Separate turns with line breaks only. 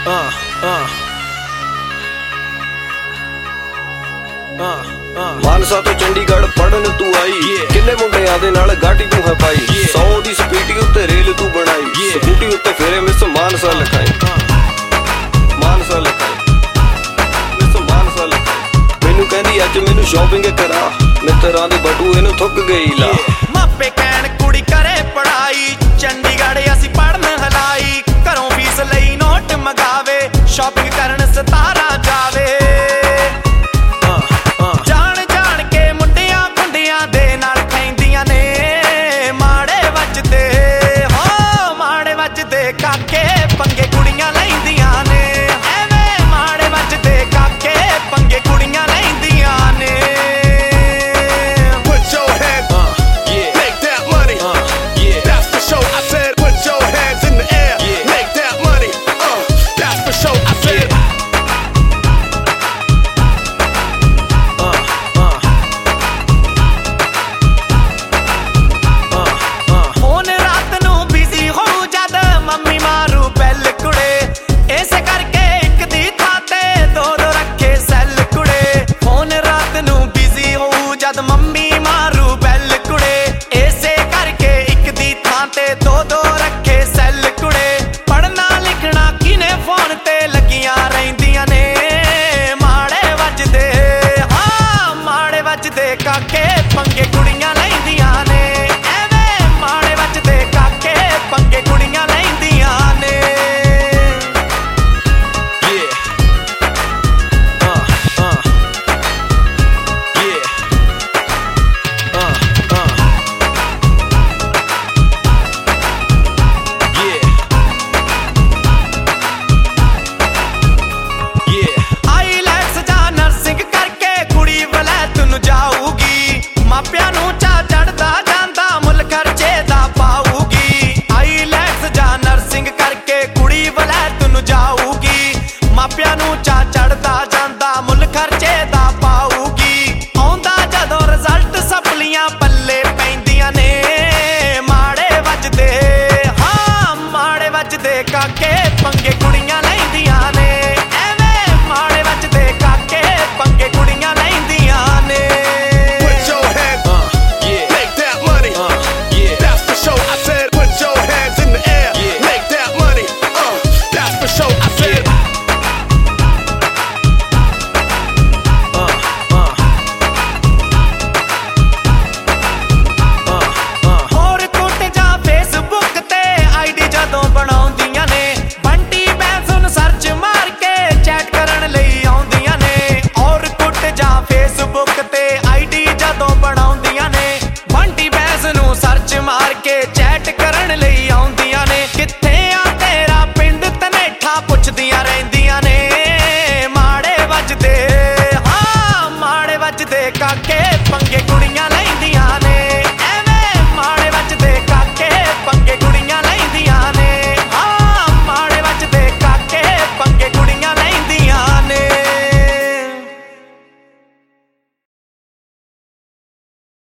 मानसा तो चंडीगढ़ पढ़न तू आई किन्ने मुंडियां दे नाल गाड़ी तू है पाई 100 दी स्पीड उत्ते रेल तू बनाई स्कूटी उत्ते फेरे मिस मानसा लिखाई मानसा लिखाई मिस मानसा लिखाई मैनू कहंदी अज मैनू शॉपिंग करा मित्रां दे बटूए नू थुक गई ला
मापे कहण कुड़ी करे पढ़ाई चंडीगढ़ असी पढ़न हलाई घरों फीस लई नोट मंगावे शॉपिंग करन 17 जावे काके पंगे कुड़ियां लैंदियां ने एवें माड़े वजदे काके पंगे कुड़ियां लैंदियां ने
Put your hands make that money that's for sure I said put your hands in the air make that money that's for sure I said
phone रात नू बिजी हो जद मम्मी मारू बैल कुड़े इसे करके एक दी थाते दो रखे सैल कुड़े फोन रात नू बिजी हो जद मम्मी मारू बैल कुड़े इसे करके एक दी थाते दो रखे सैल कुड़े पढ़ना लिखना किने फोन ते लगियां रहिंदियां